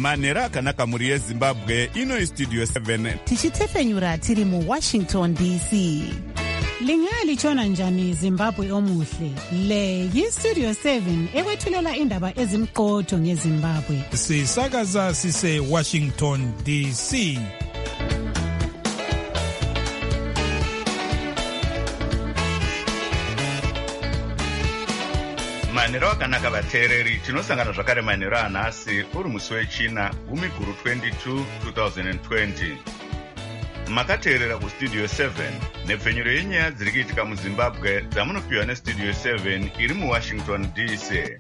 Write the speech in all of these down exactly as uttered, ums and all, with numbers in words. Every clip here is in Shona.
manhero akanaka mhuri yezimbabwe. Ino istudio seven tichitefenyura tiri muwashington D C. Lingalitshona njani Zimbabwe omuhle? Le yistudio seven ekwethulela indaba ezimqotho ngeZimbabwe. Sisakaza sise Washington D C. Manhero akanaka vateereri, tinosangana zvakare manhero anhasi uri musi wechina gumi guru twenty-two twenty twenty. Makateerera kustudio seven nepfenyuro yenyaya dziri kuitika muZimbabwe dzamunopiwa nestudio seven iri muWashington D C.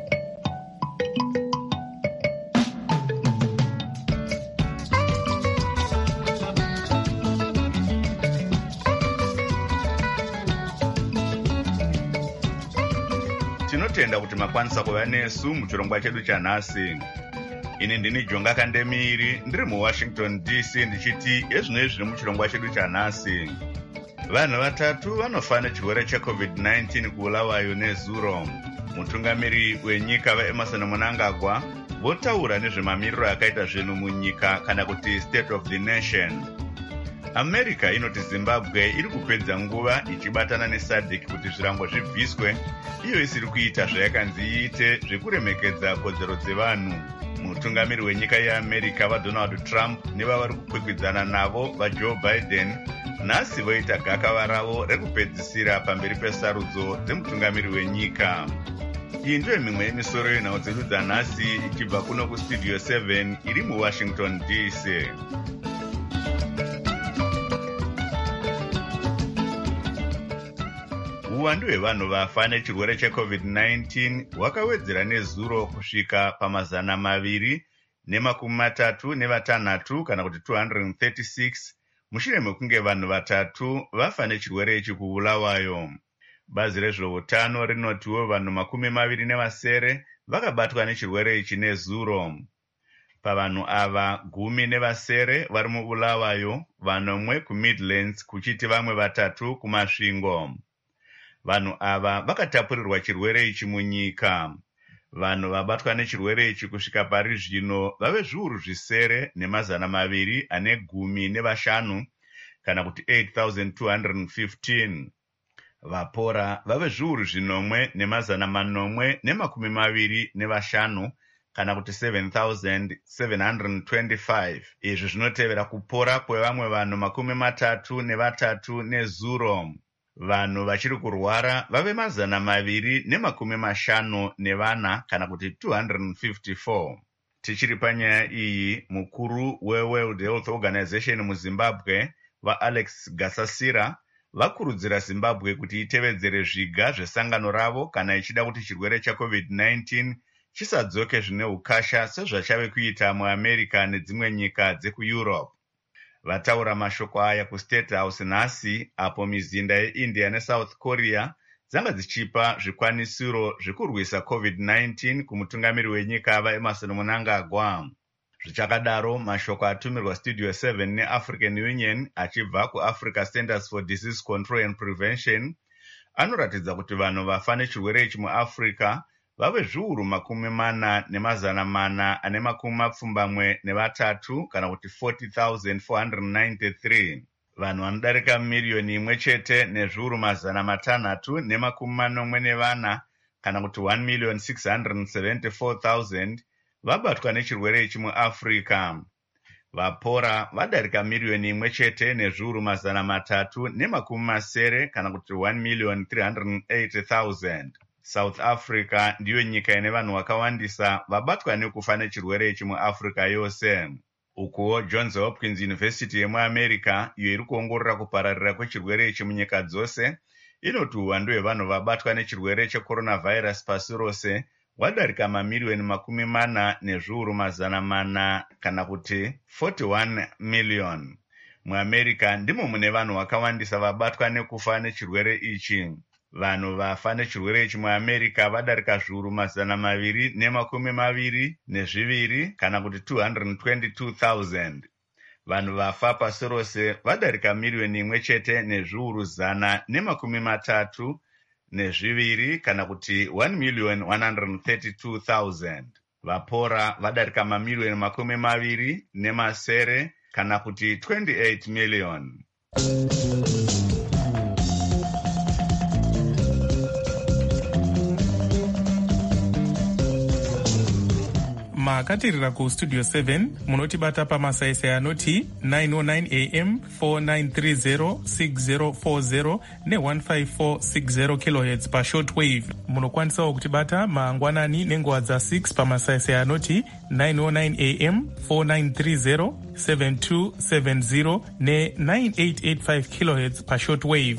Tinotenda kuti makwanisa kuva nesu muchirongwa chedu chanhasi. Ini ndini Jonga Kandemiri ndiri muWashington D C ndichiti ezvino zviri muchirongwa chedu chanhasi. Vanhu vatatu vanofa nechirwere checovid nineteen kuulawayo nezuro. Mutungamiri wenyika vaEmerson Mnangagwa votaura nezvemamiriro akaita zvinhu munyika kana kuti state of the nation. America inoti Zimbabwe iri kupedza nguva ichibatana neSADC kuti zvirango zvibviswe, iyo isiri kuita zvayakanzi iite zvekuremekedza kodzero dzevanhu. Mutungamiri wenyika yeAmerica vaDonald Trump nevavari kukwikwidzana navo vaJoe Biden nhasi voita gakava ravo rekupedzisira pamberi pesarudzo dzemutungamiri wenyika. Iyi ndiyo mimwe yemisoro yenhau dzedu dzanhasi ichibva kuno kustudio seven iri muWashington D C. Uwandu hwevanhu vafa nechirwere checovid nineteen hwakawedzera nezuro kusvika pamazana maviri nemakumi matatu nevatanhatu kana kuti two hundred thirty-six mushure mekunge vanhu vatatu vafa nechirwere ichi kuulawayo. Bazi rezveutano rinotiwo vanhu makumi maviri nevasere vakabatwa nechirwere ichi nezuro. Pavanhu ava gumi nevasere vari muulawayo, vanomwe kuMidlands kuchiti vamwe vatatu kumasvingo. Vanhu ava vakatapurirwa chirwere ichi munyika. Vanhu vabatwa nechirwere ichi kusvika pari zvino vave zviuru zvisere nemazana maviri ane gumi nevashanu kana kuti eight thousand two hundred fifteen. Vapora vave zviuru zvinomwe nemazana manomwe nemakumi maviri nevashanu kana kuti seven thousand seven hundred twenty-five. Izvi zvinotevera kupora kwevamwe vanhu makumi matatu nevatatu nezuro. Vanhu vachiri kurwara vave mazana maviri nemakumi mashanu nevana kana kuti two hundred fifty-four. Tichiri panyaya iyi, mukuru weWorld Health Organization muZimbabwe vaAlex Gasasira vakurudzira Zimbabwe kuti itevedzere zviga zvesangano ravo kana ichida kuti chirwere checovid nineteen chisadzoke zvine ukasha sezvachave kuita muAmerica nedzimwe nyika dzekuEurope. Vataura mashoko aya kuState House nhasi apo mizinda yeIndia neSouth Korea dzanga dzichipa zvikwanisiro zvekurwisa covid nineteen kumutungamiri wenyika vaEmerson Mnangagwa. Zvichakadaro, mashoko atumirwa Studio seven neAfrican Union achibva kuAfrica Centers for Disease Control and Prevention anoratidza kuti vanhu vafa nechirwere ichi muAfrica vave zviuru makumi mana nemazana mana ane makumi mapfumbamwe nevatatu kana kuti forty thousand four hundred ninety-three. Vanhu vanodarika miriyoni imwe chete nezviuru mazana matanhatu nemakumi manomwe nevana kana kuti one million six hundred seventy-four thousand vabatwa nechirwere ichi muAfrica. Vapora vadarika miriyoni imwe chete nezviuru mazana matatu nemakumi masere kana kuti one million three hundred eighty thousand. South Africa ndiyo nyika ine vanhu vakawandisa vabatwa nekufa nechirwere ichi muAfrica yose. Ukuwo Johns Hopkins University yemuAmerica, iyo iri kuongorora kupararira kwechirwere ichi munyika dzose, inoti uwandu hwevanhu vabatwa nechirwere checoronavirus pasi rose hwadarika mamiriyoni makumi mana nezviuru mazana mana kana kuti forty-one million. MuAmerica ndimo mune vanhu vakawandisa vabatwa nekufa nechirwere ichi. Vanhu vafa nechirwere ichi muAmerica vadarika zviuru mazana maviri nemakumi maviri nezviviri kana kuti two hundred twenty-two thousand. Vanhu vafa pasi rose vadarika miriyoni imwe chete nezviuru zana nemakumi matatu nezviviri kana kuti one million one hundred thirty-two thousand. vapora vadarika mamiliyoni makumi maviri nemasere kana kuti twenty-eight million. makatirira kustudio seven munotibata pamasaisai anoti nine oh nine a m four nine three zero six zero four zero ne one five four six zero kilohertz pashortwave. Munokwanisawo kutibata mangwanani nenguva dza six pamasaisai anoti nine oh nine a m four nine three zero seven two seven zero ne nine eight eight five kilohertz pashortwave.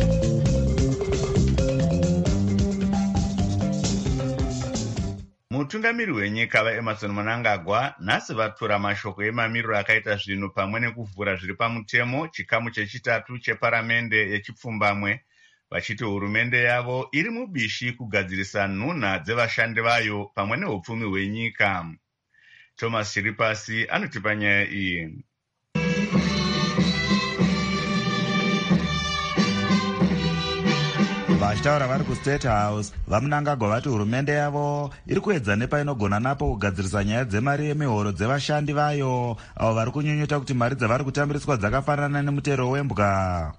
Mutungamiri wenyika vaEmmerson Mnangagwa nhasi vatura mashoko emamiriro akaita zvinhu pamwe nekuvhura zviri pamutemo chikamu chechitatu cheparamende yechipfumbamwe, vachiti hurumende yavo iri mubishi kugadzirisa nhunha dzevashandi vayo pamwe neupfumi hwenyika. Thomas Chiripasi anotipa nyaya iyi. Vachitaura vari kuState House, vaMnangagwa vati hurumende yavo iri kuedza nepainogona napo kugadzirisa nyaya dzemari yemihoro dzevashandi vayo avo vari kunyunyuta kuti mari dzavari kutambiriswa dzakafanana nemutero wembwa.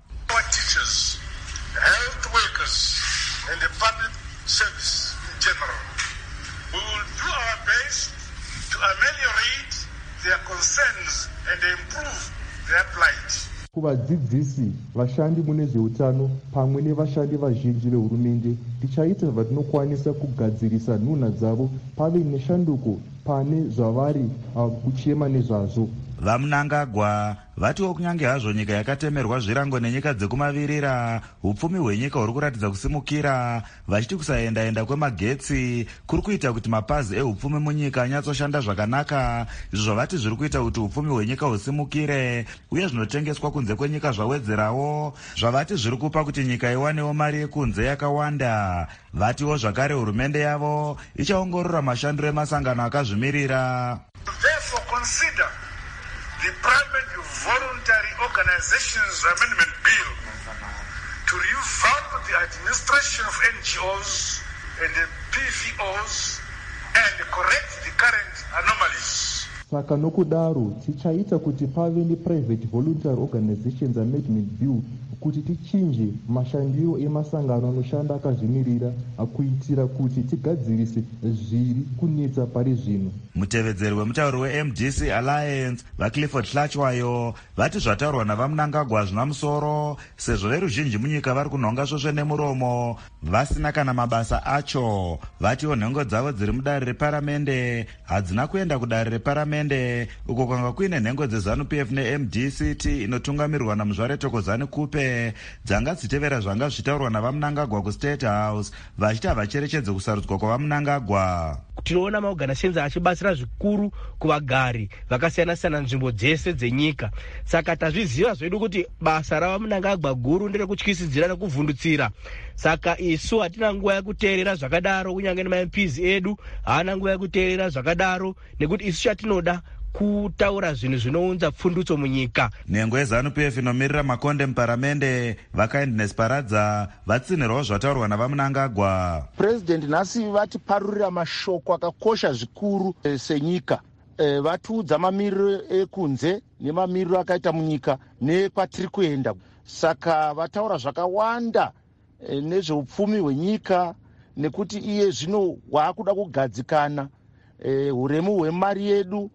Kuvadzidzisi, vashandi mune zveutano pamwe nevashandi vazhinji vehurumende, tichaita zvatinokwanisa kugadzirisa nhunha dzavo pave neshanduko pane zvavari kuchema nezvazvo. VaMnangagwa vatiwo kunyange hazvo nyika yakatemerwa zvirango nenyika dzekumavirira, upfumi hwenyika huri kuratidza kusimukira, vachiti kusaendaenda kwemagetsi kuri kuita kuti mapazi eupfumi munyika anyatsoshanda zvakanaka, izvo zvavati zviri kuita kuti upfumi hwenyika husimukire, uye zvinotengeswa kunze kwenyika zvawedzerawo, zvavati zviri kupa kuti nyika iwanewo mari yekunze yakawanda. Vatiwo zvakare hurumende yavo ichaongorora mashandiro emasangano akazvimirira. The Private Voluntary Organizations Amendment Bill to revamp the administration of N G Os and the P V Os and correct the current anomalies. Saka nokudaro tichaita kuti pave nePrivate Voluntary Organizations Amendment Bill kuti tichinje mashandiro emasangano anoshanda akazvimirira akuitira kuti tigadzirise zviri kunetsa pari zvino. Mutevedzeri wemutauri weM D C Alliance vaClifford Hlachwayo vati zvataurwa navaMnangagwa zvina musoro, sezvo veruzhinji munyika vari kunhonga svosve nemuromo vasina kana mabasa acho. Vatiwo nhengo dzavo dziri mudare reparamende hadzina kuenda kudare reparamende, uko kwanga kuine nhengo dzeZANU-P F neM D C T inotungamirirwa naMuzvare Thokozani Kupe dzanga dzitevera zvanga zvitaurwa navaMnangagwa kuState House, vachiti havacherechedze kusarudzwa kwavaMnangagwa. Tinoona maorganizations achibatsira zvikuru kuvagari vakasiyana-siyana nzvimbo dzese dzenyika. Saka tazviziva zvedu kuti basa ravaMnangagwa guru nderekutyisidzira nekuvhundutsira. Saka isu hatina nguva yekuteerera zvakadaro, kunyange nemaM Ps edu haana nguva yekuteerera zvakadaro, nekuti isu chatinoda kutaura zvinhu zvinounza pfundutso munyika. Nhengo yeZANU-P F inomirira makonde muparamende vaKindness Paradza vatsinirwawo zvataurwa navaMnangagwa. President nhasi vatiparurira mashoko akakosha zvikuru e, senyika. E, vatiudza mamiriro ekunze nemamiriro akaita munyika nekwatiri kuenda. Saka vataura zvakawanda e, nezveupfumi hwenyika, nekuti iye zvino waakuda kugadzikana e, huremu hwemari yedu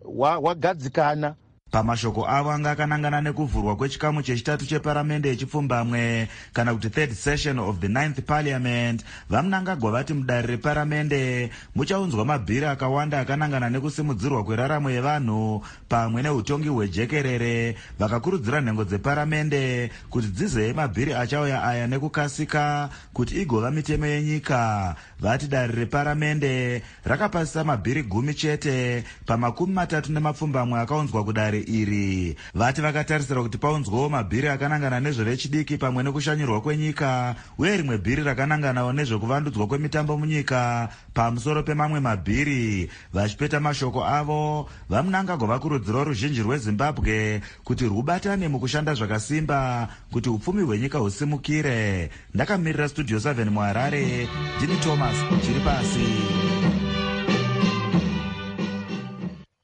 wagadzikana. Pamashoko avo anga akanangana nekuvhurwa kwechikamu chechitatu cheparamende yechipfumbamwe kana kuti third session of the ninth parliament, vaMnangagwa vati mudare reparamende muchaunzwa mabhiri akawanda akanangana nekusimudzirwa kweraramo yevanhu pamwe neutongi hwejekerere. Vakakurudzira nhengo dzeparamende kuti dzizeye mabhiri achauya aya nekukasika kuti igova mitemo yenyika. Vati dare reparamende rakapasisa mabhiri gumi chete pamakumi matatu nemapfumbamwe akaunzwa kudare iri. Vati vakatarisira kuti paunzwawo mabhiri akanangana nezvevechidiki pamwe nekushanyirwa kwenyika, uye rimwe bhiri rakananganawo nezvekuvandudzwa kwemitambo munyika pamusoro pemamwe mabhiri. Vachipeta mashoko avo, vaMnangagwa vakurudzirawo ruzhinji rweZimbabwe kuti rwubatane mukushanda zvakasimba kuti upfumi hwenyika husimukire. Ndakamirira Studio seven muHarare, ndini Thomas Chiripasi.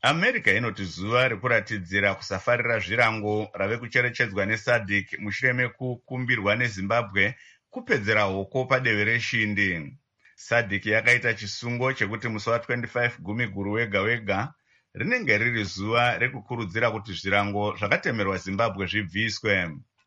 America inoti zuva rekuratidzira kusafarira zvirango rave kucherechedzwa nesadc mushure mekukumbirwa neZimbabwe kupedzera hoko padehwe reshindi. Sadc yakaita chisungo chekuti musi wa25 Gumiguru wega wega rinenge riri zuva rekukurudzira kuti zvirango zvakatemerwa Zimbabwe zvibviswe.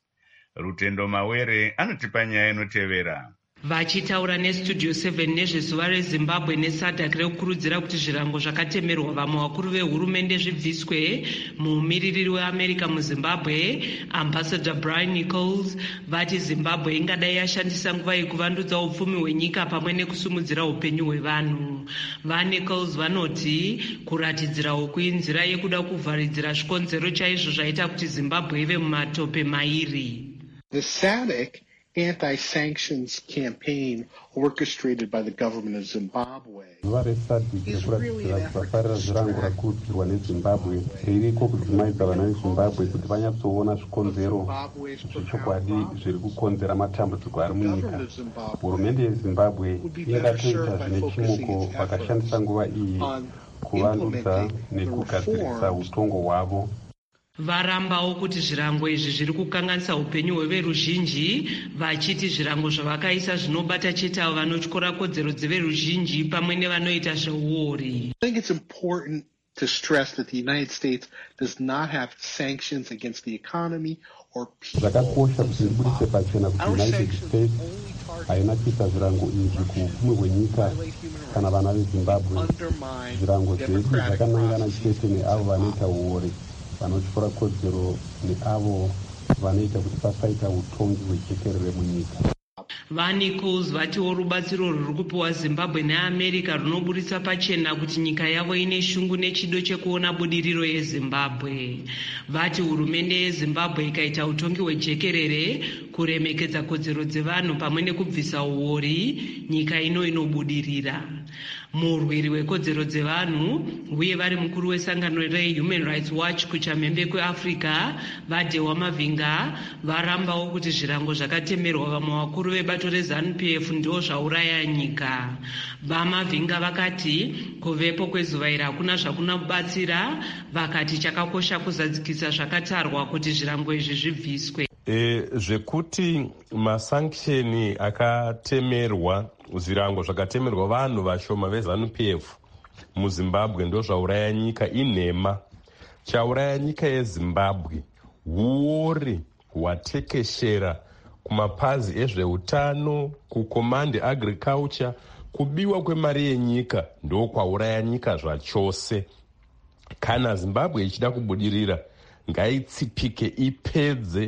Rutendo Mawere anotipa nyaya inotevera. Vachitaura nestudio seven nezvezuva reZimbabwe nesadc rekukurudzira kuti zvirango zvakatemerwa vamwe vakuru vehurumende zvibviswe, mumiririri weAmerica muZimbabwe Ambassador Brian Nichols vati Zimbabwe ingadai yashandisa nguva yekuvandudza upfumi hwenyika pamwe nekusumudzira upenyu hwevanhu. VaNichols vanoti kuratidzira hoku inzira yekuda kuvharidzira zvikonzero chaizvo zvaita kuti Zimbabwe ive mumatope mairi. The SADC anti-sanctions campaign orchestrated by the government of Zimbabwe zuva resadc rekuratidzira kusafarira zvirango rakurudzirwa neZimbabwe ririko kudzimaidza vana veZimbabwe kuti vanyatsoona zvikonzero zvechokwadi zviri kukonzera matambudziko ari munyika. Hurumende yeZimbabwe ingatoita zvine chimuko vakashandisa nguva iyi kuvandudza nekugadzirisa utongo hwavo. Varambawo kuti zvirango izvi zviri kukanganisa upenyu hweveruzhinji, vachiti zvirango zvavakaisa zvinobata chete avo vanotyora kodzero dzeveruzhinji pamwe nevanoita zveuori. I think it's important to stress that the United States does not have sanctions against the economy or people. Zvakakosha kuti ndibudise pachena kuti United States haina kuita zvirango izvi kuupfumi hwenyika kana vana veZimbabwe. Zvirango zvedu zvakanangana chete neavo vanoita uori, vanotyora kodzero neavo vanoita kuti pasaita utongi hwejekerere munyika. VaNichols vatiwo rubatsiro ruri kupiwa Zimbabwe neAmerica runoburitsa pachena kuti nyika yavo ine shungu nechido chekuona budiriro yeZimbabwe. Vati hurumende yeZimbabwe ikaita utongi hwejekerere, kuremekedza kodzero dzevanhu pamwe nekubvisa uori, nyika ino inobudirira. Murwiri wekodzero dzevanhu uye vari mukuru wesangano reHuman Rights Watch kuchamhembe kweAfrica vaDhewa Mavinga varambawo kuti zvirango zvakatemerwa vamwe vakuru vebato reZANU P F ndo zvauraya nyika. VaMavinga vakati kuvepo kwezuva iri hakuna zvakuna kubatsira, vakati chakakosha kuzadzikisa zvakatarwa kuti zvirango izvi zvibviswe. E, zvekuti masanksheni akatemerwa zvirango zvakatemerwa vanhu vashoma veZANU P F muZimbabwe ndo zvauraya nyika inhema. Chauraya nyika yeZimbabwe huori hwatekeshera kumapazi ezveutano, kucommand agriculture, kubiwa kwemari yenyika ndo kwauraya nyika zvachose. Kana Zimbabwe ichida kubudirira ngaitsipike ipedze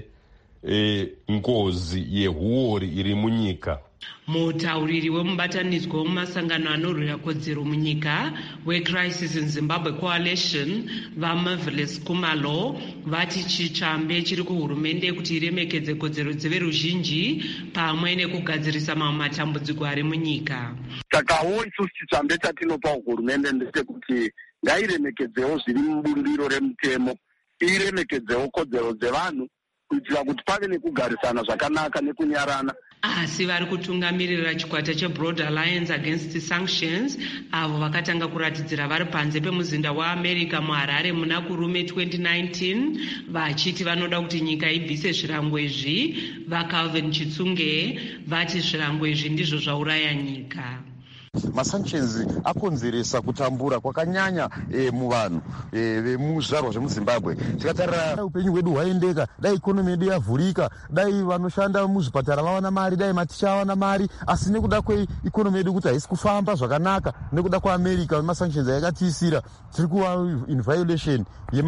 e, ngozi yehuori iri munyika. Mutauriri wemubatanidzwa wemumasangano anorwira kodzero munyika weCrisis in Zimbabwe Coalition vaMarvelous Kumalo vati chitsvambe chiri kuhurumende kuti iremekedze kodzero dzeveruzhinji pamwe nekugadzirisa mamwe matambudziko ari munyika. Sakawo isusu chitsvambe chatinopa hurumende ndechekuti ngairemekedzewo zviri mubumbiro remutemo, iremekedzewo kodzero dzevanhu kuitira kuti pave nekugarisana zvakanaka nekunyarana. Asi vari kutungamirira chikwata cheBroad Alliance Against Sanctions avo vakatanga kuratidzira vari panze pemuzinda weAmerica muHarare muna kurume twenty nineteen vachiti vanoda kuti nyika ibvise zvirango izvi. VaCalvin Chitsunge vati zvirango izvi ndizvo zvauraya nyika. Masanctions akonzeresa kutambura kwakanyanya e, muvanhu e, vemuzvarwa zvemuZimbabwe. Tikatarira upenyu hwedu hwaendeka, dai ikonomi yedu yavhurika, dai vanoshanda muzvipatara vawana mari, dai maticha awana mari, asi nekuda kweikonomi yedu kuti haisi kufamba zvakanaka nekuda kwaAmerica masanctions yakatiisira, tiri kuva in violation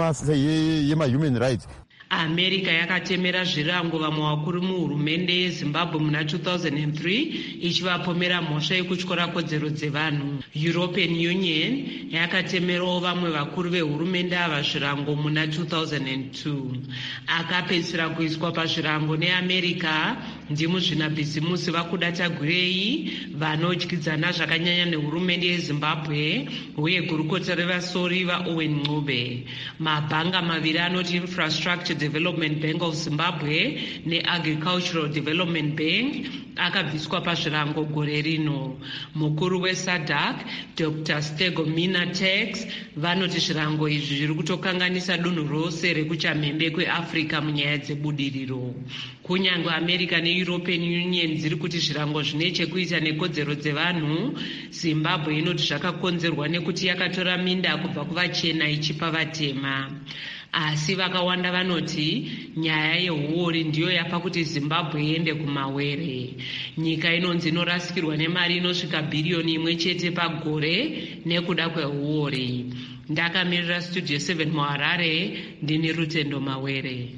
yema-human ye, rights. America yakatemera zvirango vamwe vakuru muhurumende yeZimbabwe muna two thousand three ichivapomera mhosva yekutyora kodzero dzevanhu. European Union yakatemerawo vamwe vakuru vehurumende ava zvirango muna two thousand two. Akapedzisira kuiswa pazvirango neAmerica ndimuzvinabhizimusi vakuda tagurei vanodyidzana zvakanyanya nehurumende yeZimbabwe uye gurukota revasori vaOwen Ncube. Mabhanga maviri anoti Infrastructure Development Bank of Zimbabwe neAgricultural Development Bank akabviswa pazvirango gore rino. Mukuru weSADC Doctor Stegomena Tax vanoti zvirango izvi zviri kutokanganisa dunhu rose rekuchamhembe kweAfrica munyaya dzebudiriro. Kunyange America neEuropean Union dziri kuti zvirango zvine chekuita nekodzero dzevanhu, Zimbabwe inoti zvakakonzerwa nekuti yakatora minda kubva kuvachena ichipa vatema. Asi vakawanda vanoti nyaya yehuori ndiyo yapa kuti Zimbabwe iende kumawere. Nyika inonzi inorasikirwa nemari inosvika bhiriyoni imwe chete pagore nekuda kwehuori. Ndakamirira Studio seven muHarare, ndini Rutendo Mawere.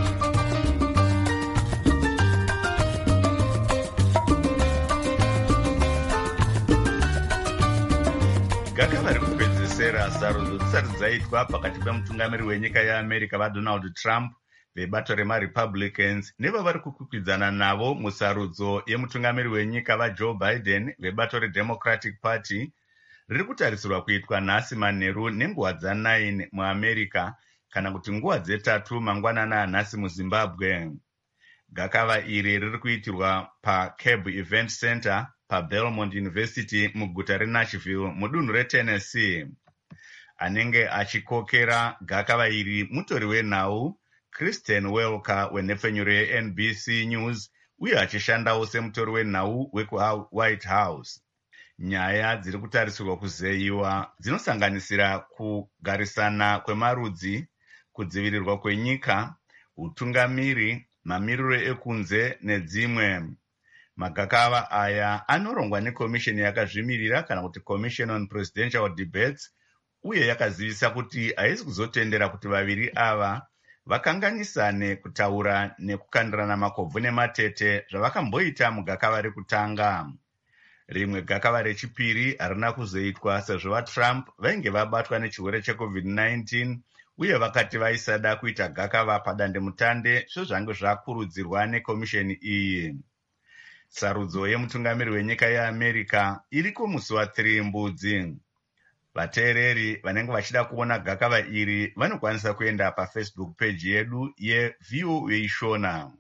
Gakava rekupedzisera sarudzo dzisati dzaitwa pakati pemutungamiri wenyika yeAmerica vaDonald Trump vebato remaRepublicans nevavari kukwikwidzana navo musarudzo yemutungamiri wenyika vaJoe Biden vebato reDemocratic Party riri kutarisirwa kuitwa nhasi manheru nenguva dza9 muAmerica kana kuti nguva dzetatu mangwanana anhasi muZimbabwe. Gakava iri riri kuitirwa paCab Event Center paBelmont University muguta reNashville mudunhu reTennessee. Anenge achikokera gakava iri mutori wenhau Kristen Welker wenhepfenyuro yeN B C News uye achishandawo semutori wenhau wekuWhite House. Nyaya dziri kutarisirwa kuzeyiwa dzinosanganisira kugarisana kwemarudzi, kudzivirirwa kwenyika, utungamiri, mamiriro ekunze nedzimwe. Magakava aya anorongwa nekomisheni yakazvimirira kana kuti Commission on Presidential Debates uye yakazivisa kuti haisi kuzotendera kuti vaviri ava vakanganisane kutaura nekukandirana makobvu nematete zvavakamboita mugakava rekutanga. Rimwe gakava rechipiri harina kuzoitwa sezvo vaTrump vainge vabatwa nechirwere cheCovid nineteen uye vakati vaisada kuita gakava padandemutande sezvange zvakurudzirwa nekomisheni iyi. Sarudzo yemutungamiri wenyika yeAmerica iriko musi wa3 Mbudzi. Vateereri vanenge vachida kuona gakava iri vanokwanisa kuenda paFacebook page yedu yeV O A Shona.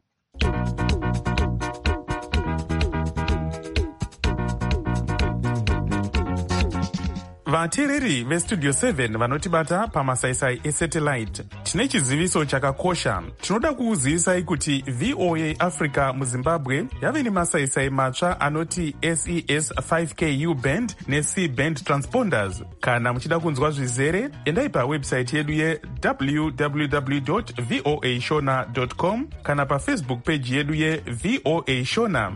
Vateereri veStudio seven vanotibata pamasaisai esatellite, tine chiziviso chakakosha. Tinoda kukuzivisai kuti V O A Africa muZimbabwe yave nemasaisai matsva anoti S E S five K U band neC band transponders. Kana muchida kunzwa zvizere, endai pawebsite yedu ye w w w dot v o a shona dot com kana paFacebook page yedu ye V O A Shona.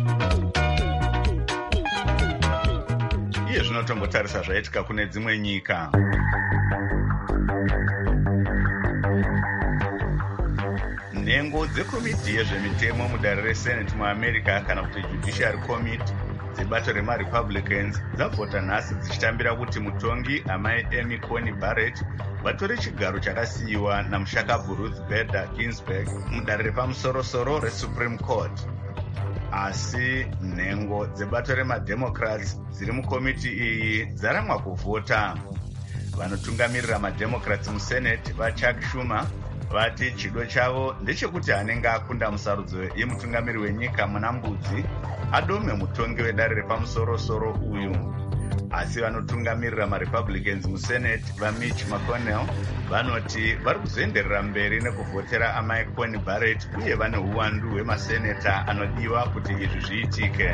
Iye zvinotombotarisa zvaitika kune dzimwe nyika. Nhengo dzekomiti yezvemitemo mudare reSenate muAmerica kana kuti Judiciary Committee dzebato remaRepublicans dzavhota nhasi dzichitambira kuti mutongi amai Amy Coney Barrett vatore chigaro chakasiyiwa namushakabvu Ruth Bader Ginsburg mudare repamusoro-soro reSupreme Court. Asi nhengo dzebato remaDemocrats dziri mukomiti iyi dzaramwa kuvhota. Vanotungamirira maDemocrats muSenate vaChuck Schumer vati chido chavo ndechekuti anenge akunda musarudzo yemutungamiri wenyika muna Mbudzi adome mutongi wedare repamusoro-soro uyu. Asi vanotungamirira maRepublicans muSenate vaMitch McConnell vanoti vari kuzoenderera mberi nekuvhotera amai Coney Barrett uye vane uwandu hwemaseneta anodiwa kuti izvi zviitike.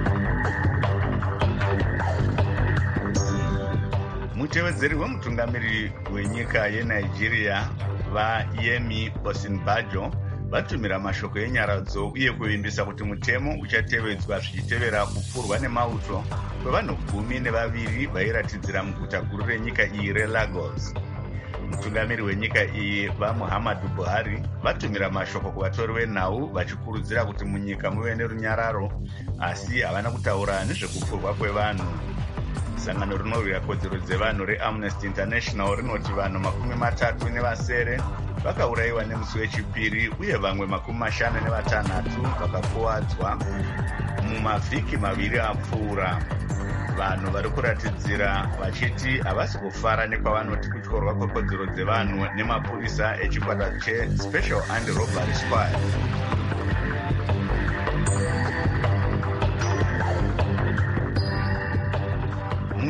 Mutevedzeri wemutungamiri wenyika yeNigeria vaYemi Osinbajo vatumira mashoko enyaradzo uye kuvimbisa kuti mutemo uchatevedzwa zvichitevera kupfurwa nemauto kwevanhu gumi nevaviri vairatidzira muguta guru renyika iyi reLagos. Mutungamiri wenyika iyi vaMuhammadu Buhari vatumira mashoko kuvatori venhau vachikurudzira kuti munyika muve nerunyararo, asi havana kutaura nezvekupfurwa kwevanhu. Sangano rinorwira kodzero dzevanhu reAmnesty International rinoti vanhu makumi matatu nevasere vakaurayiwa nemusi wechipiri uye vamwe makumi mashanu nevatanhatu vakakuwadzwa mumavhiki maviri apfuura. Vanhu vari kuratidzira vachiti havasi kufara nekwavanoti kutyorwa kwekodzero dzevanhu nemapurisa echikwata cheSpecial Anti-Robbery Squad.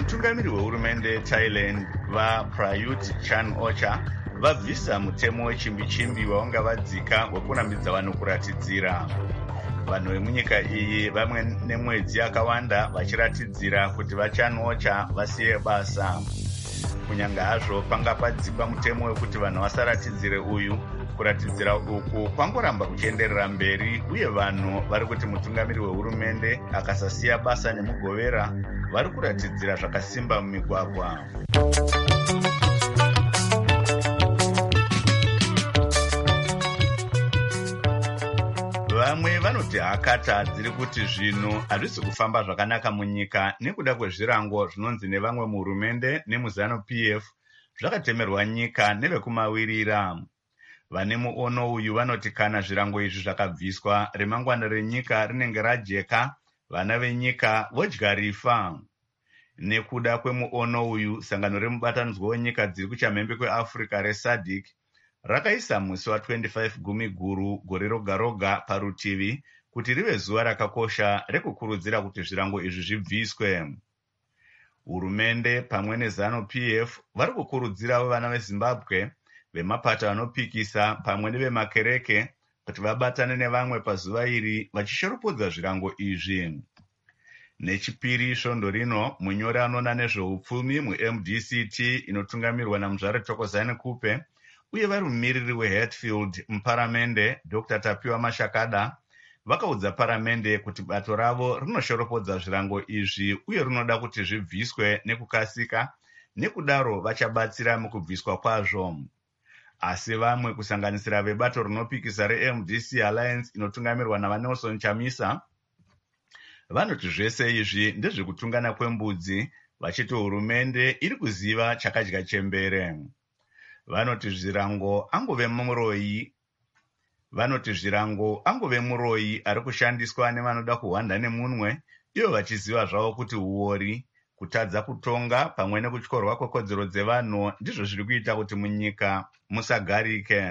mutungamiri wehurumende Thailand vaPrayut Chan-ocha vabvisa mutemo wechimbi-chimbi waunga vadzika wekunamidza vanhu kuratidzira. Vanhu vemunyika iyi vamwe nemwedzi yakawanda vachiratidzira kuti vaChan-ocha vasiye basa. Kunyange hazvo panga padzikwa mutemo wekuti vanhu vasaratidzire uyu, kuratidzira uku kwangoramba kuchienderera mberi, uye vanhu vari kuti mutungamiri wehurumende akasasiya basa nemugovera vari kuratidzira zvakasimba mumigwagwa. Vamwe vanoti hakata dziri kuti zvinhu hazvisi kufamba zvakanaka munyika nekuda kwezvirango zvinonzi nevamwe muhurumende nemuZANU-P F zvakatemerwa nyika nevekumawirira. Vane muono uyu vanoti kana zvirango izvi zvakabviswa, remangwana renyika rinenge rajeka, vana venyika vodya rifa. Nekuda kwemuono uyu, sangano remubatanidzwa wenyika dziri kuchamhembe kweAfrica reSADC rakaisa musi wa25 gumi guru gore roga roga parutivi kuti rive zuva rakakosha rekukurudzira kuti zvirango izvi zvibviswe. Hurumende pamwe neZANU-P F vari kukurudzira vana veZimbabwe, vemapato anopikisa pamwe nevemakereke kuti vabatane nevamwe pazuva iri vachishoropodza zvirango izvi. Nechipiri svondo rino, munyori anoona nezveupfumi muM D C T inotungamirwa naMuzvare Thokozani Kupe uye vari mumiriri weHatfield muparamende Doctor Tapiwa Mashakada vakaudza paramende kuti bato ravo rinoshoropodza zvirango izvi uye rinoda kuti zvibviswe nekukasika, nekudaro vachabatsira mukubviswa kwazvo. Asi vamwe kusanganisira vebato rinopikisa reM D C Alliance inotungamirwa navaNelson Chamisa vanoti zvese izvi ndezvekutungana kwembudzi, vachiti hurumende iri kuziva chakadya chembere. Vanoti zvirango angove muroyi vanoti zvirango angove muroyi ari kushandiswa nevanoda kuhwanda nemunwe, iyo vachiziva zvavo kuti uori, kutadza kutonga pamwe nekutyorwa kwekodzero dzevanhu ndizvo zviri kuita kuti munyika musagarike.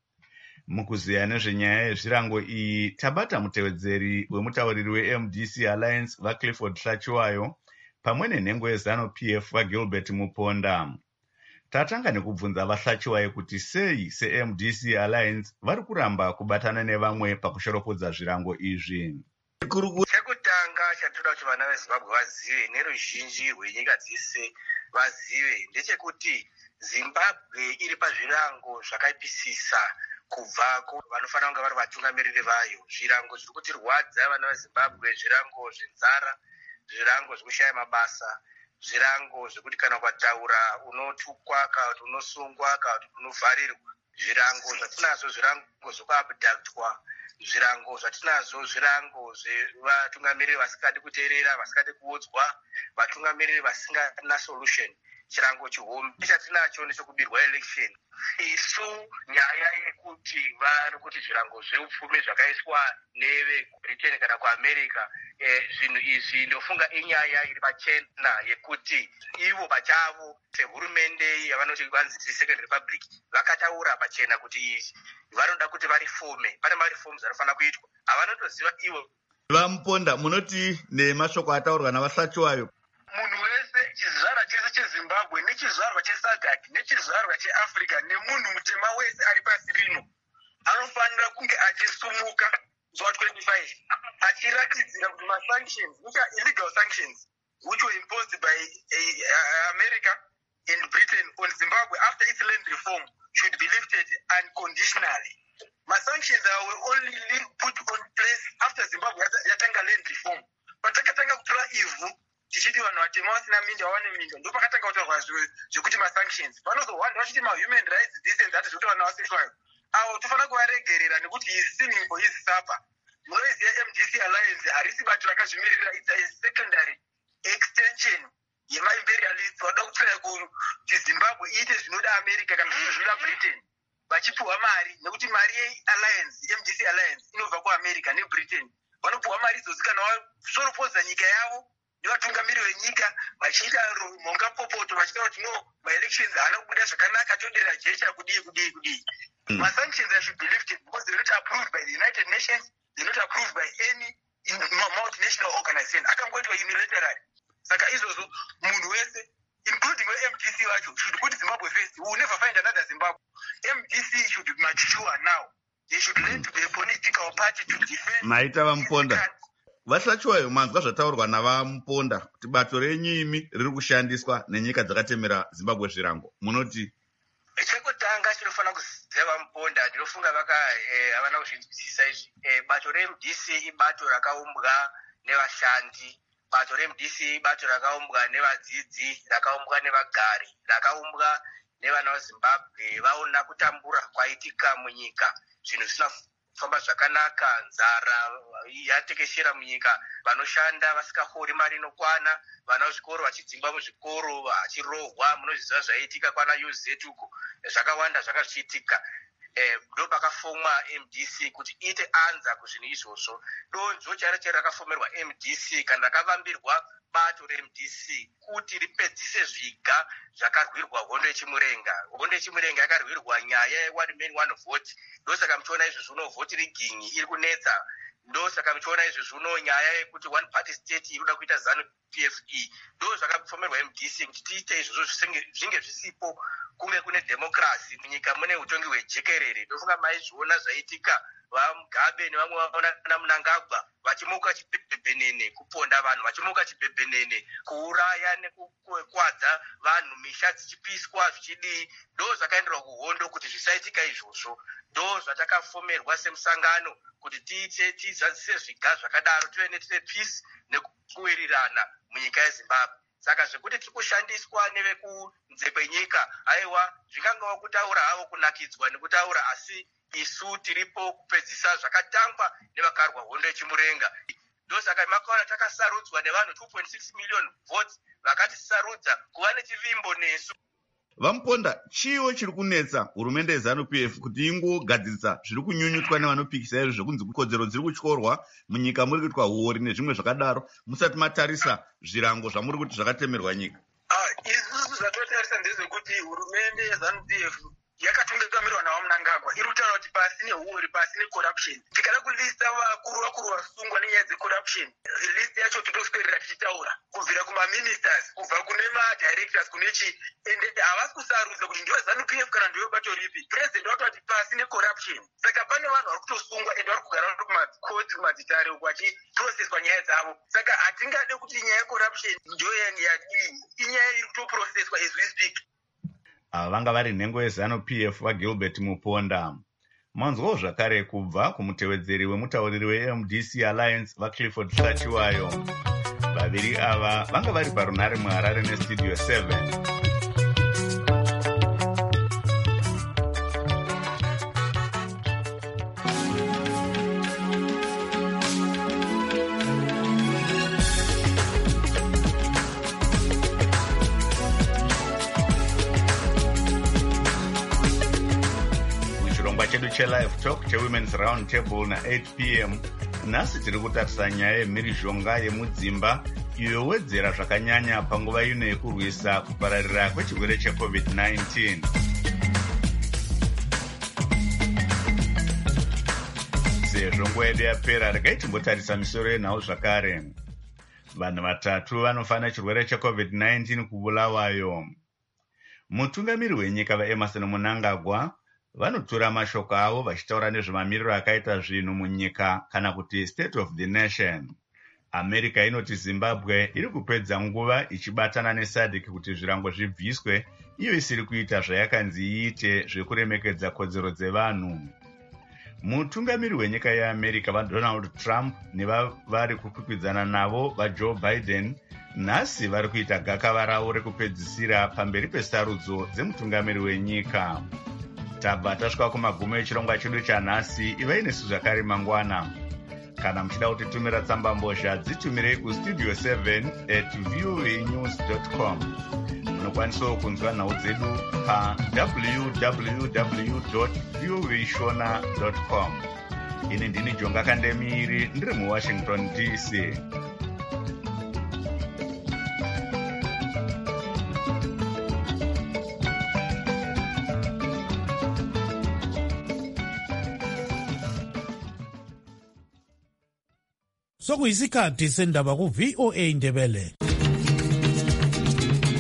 Mukuziya nezvenyaya yezvirango iyi tabata mutevedzeri wemutauriri weM D C Alliance vaClifford Hlachiwayo pamwe nenhengo yeZANU-P F vaGilbert Muponda. Tatanga nekubvunza vaHlachiwayo kuti sei seM D C Alliance vari kuramba kubatana nevamwe pakushoropodza zvirango izvi. Chekutanga chatoda kuti vana veZimbabwe vazive neruzhinji rwenyika dzese vazive ndechekuti Zimbabwe iri pazvirango zvakaipisisa kubva vanofanira kunge vari vatungamiriri vayo. Zvirango zviri kutirwadza vana veZimbabwe, zvirango zvenzara, zvirango zvekushaya mabasa, zvirango zvekuti kana ukataura unotukwa, kana kuti unosungwa, kana kuti unovharirwa. Zvirango zvatinazvo zvirango zvekuabhudhaktwa, zvirango zvatinazvo zvirango zvevatungamiriri vasikadi kuteerera, vasikadi kuudzwa, vatungamiriri vasingana solution. Chirango chihombe chatinacho nechekubirwa election. Isu nyaya yekuti vari kuti zvirango zveupfumi zvakaiswa neveBritain kana kuAmerica, zvinhu izvi ndofunga inyaya iri pachena yekuti ivo pachavo sehurumende yavanoti vanzi Second Republic vakataura pachena kuti izvi vanoda kuti varifome. Pane marifoms anofanira kuitwa, havanotoziva ivo. Vamuponda, munoti nemashoko ataurwa navaHlachiwayo, munhu wese chizvarwa chese cheZimbabwe nechizvarwa cheSADC nechizvarwa cheAfrica nemunhu mutema wese ari pasi rino anofanira kunge achisumuka zuva twenty-five achiratidzira kuti masanctions, which are illegal sanctions, which were imposed by uh, America and Britain on Zimbabwe after its land reform should be lifted unconditionally. Masanctions were only put on place after Zimbabwe yatanga land reform. Patakatanga kutora ivhu tichiti vanhu vatema vasina minda vawane minda, ndo pakatanga kutaurwa zvekuti masanctions. Vanozowanda vachiti mahuman rights this and that zvekuti vanhu vasishwayo. Avo tofanira kuvaregerera nekuti is sinning for his supper. Munoiziva M D C Alliance harisi bato rakazvimirira, it's a secondary extension yemaimperialists vada kutsvaya kuti Zimbabwe iite zvinoda America kana zvinoda Britain, vachipuhwa mari nekuti mari yeAlliance, M D C Alliance inobva kuAmerica neBritain. Vanopuhwa mari idzozi kana vashoropodza nyika yavo nevatungamiri venyika vachiita mhonga popoto vachitaura kuti no maelections haana kubuda zvakanaka, todera jecha kudii kudii kudii. Masanctions should be lifted because they're not approved by the United Nations, they're not approved by any multinational organization. Akangoitwa unilaterally. saka izvozvo munhu wese including M D C vacho should put Zimbabwe first. We will never find another Zimbabwe. M D C should mature now. They should learn to be a political party to defend. Maita vamuponda vasachiwayo manzwa zvataurwa navamuponda kuti bato renyimi riri kushandiswa nenyika dzakatemera Zimbabwe zvirango. Munoti chekutanga chinofana kuziva vamuponda ndinofunga vaka havana kuzvinzwisisa izvi. Bato re M D C ibato rakaumbwa nevashandi. Bato re M D C ibato rakaumbwa nevadzidzi, rakaumbwa nevagari, rakaumbwa nevana veZimbabwe vaona kutambura kwaitika munyika. Zvinhu zvisina kufamba zvakanaka, nzara yatekeshera munyika, vanoshanda vasingahori mari inokwana, vana vezvikoro vachidzingwa muzvikoro vachirohwa, munozviziva zvaitika kwana U Z uko, zvakawanda zvakazvichitika. Eh, ndo pakafomwa M D C kuti ite anza kuzvinhu izvozvo. Donzvo charo charo rakafomerwa M D C kana rakavambirwa bato re M D C kuti ripedzise zviga zvakarwirwa hondo yechimurenga. Hondo yechimurenga yakarwirwa nyaya ye one man one vote. Ndosaka muchiona izvo zvino vote rigging iri kunetsa. Ndosaka muchiona izvo zvino nyaya yekuti one party state inoda kuita ZANU P F E. Ndo zvakafomerwa M D C kuti tiite izvozvo zvinge zvisipo kunge kune democracy munyika mune utongi hwejekerere. Ndofunga maizviona zvaitika vaMugabe nevamwe vaona Mnangagwa vachimuka chibhebhenene kuponda vanhu, vachimuka chibhebhenene kuuraya nekukwadza vanhu, misha dzichipiswa zvichidii. Ndo zvakaenderwa kuhondo kuti zvisaitika izvozvo. Ndo zvatakafomerwa semusangano kuti tiite tizadzise zviga zvakadaro tive netire peace nekuwirirana munyika yeZimbabwe. Saka zvekuti tiri kushandiswa nevekunze kwenyika, aiwa zvingangawo kutaura havo kunakidzwa nekutaura, asi isu tiripo kupedzisa zvakatangwa nevakarwa hondo yechimurenga. Ndosaka makaona takasarudzwa nevanhu two point six million votes vakatisarudza kuva nechivimbo nesu. Vamuponda, chiwo chiri kunetsa hurumende yeZANU P F kuti ingogadzirisa zviri kunyunyutswa nevanopikisa izvo zvekunzi kodzero dziri kutyorwa munyika muri kuitwa huori nezvimwe zvakadaro musati matarisa zvirango zvamuri kuti zvakatemerwa nyika. Ah, isusu zvatotarisa ndezvekuti hurumende yeZANU P F yakatungamirirwa naMnangagwa iri kutaura kuti pasi nehuori, pasi necorruption. Tikada kulista vakuru vakuru vasungwa nenyaya dzecorruption, list yacho totoswedera tichitaura kubvira kumaministers, kubva kune madirectors, kune chi, ende havasi kusarudza kuti ndiwe ZANU P F kana ndiwe bato ripi. President wakati kuti pasi necorruption. Saka pane vanhu vari kutosungwa ende vari kugara vari kumakoti kumadzitare uko vachiprocesswa nyaya dzavo. Saka hatingade kuti nyaya yecorruption ndiyo inyaya iri kutoprocesswa as we speak. Ava vanga vari nhengo yeZANU P F vaGilbert Muponda. Manzwawo zvakare kubva kumutevedzeri wemutauriri weM D C Alliance vaClifford Hlatiwayo. Vaviri ava vanga vari parunhare muHarare neStudio seven. Live talk chewomen's round table na eight p m nhasi tiri kutarisa nyaya yemhirizhonga yemudzimba iyo yowedzera zvakanyanya panguva ino yekurwisa kupararira kwechirwere checovid nineteen. Sezvo nguva yedu yapera, regai timbotarisa misoro yenhau zvakare. Vanhu vatatu vanofana chirwere checovid nineteen kubulawayo. Mutungamiri wenyika vaEmmerson Mnangagwa vanotura mashoko avo vachitaura nezvemamiriro akaita zvinhu munyika kana kuti state of the nation. America inoti Zimbabwe iri kupedza nguva ichibatana neSADC kuti zvirango zvibviswe, iyo isiri kuita zvayakanzi iite zvekuremekedza kodzero dzevanhu. Mutungamiri wenyika yeAmerica vaDonald Trump nevavari kukwikwidzana navo vaJoe Biden nhasi vari kuita gakava ravo rekupedzisira pamberi pesarudzo dzemutungamiri wenyika. Tabva tasvika kumagumo echirongwa chedu chanhasi. Ivai nesu zvakare mangwana. Kana muchida kutitumira tsamba mbozha dzitumirei kustudio seven at voanews dot com. Munokwanisawo kunzwa nhau dzedu pa w w w dot voashona dot com. Ini ndini Jonga Kandemiri, ndiri muWashington D C. Sokuyisikhathi sendaba ku V O A Ndebele.